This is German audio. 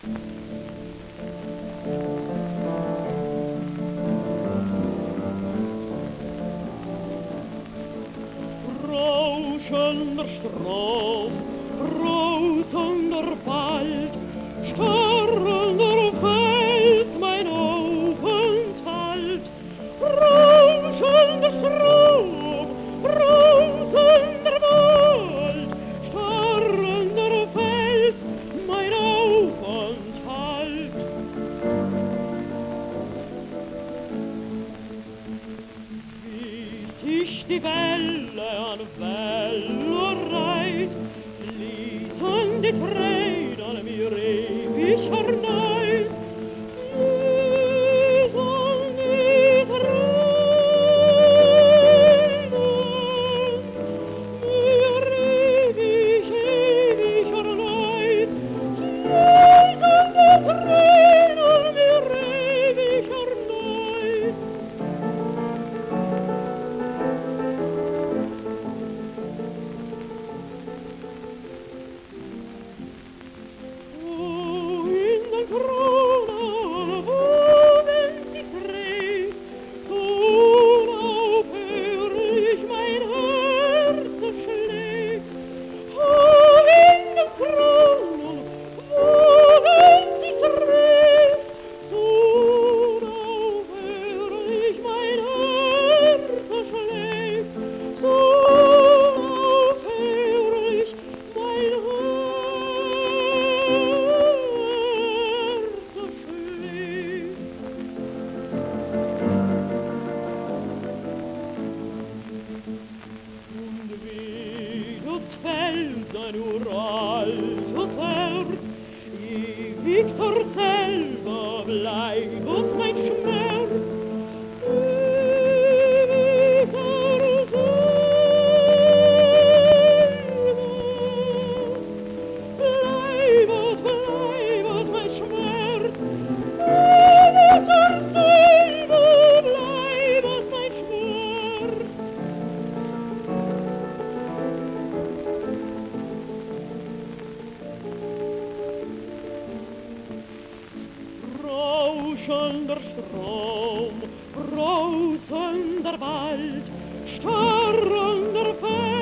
Rauschender Strom, brausender Wald, starrender Fels mein Aufenthalt. Rauschender Strom, brausender Wald, starrender Fels mein Aufenthalt. Wie sich die Welle an Welle reiht, fließen die Tränen mir ewig erneut. Fließen die Tränen mir ewig, ewig erneut. Fließen die Tränen mir ewig erneut. Dein uraltes Herz, ewig zur selber bleibt uns mein Schmerz. Ewig zur selber bleibt mein Schmerz. Ewig zur selber bleibt mein Schmerz. Rauschender Strom, brausender Wald, starrender Fels.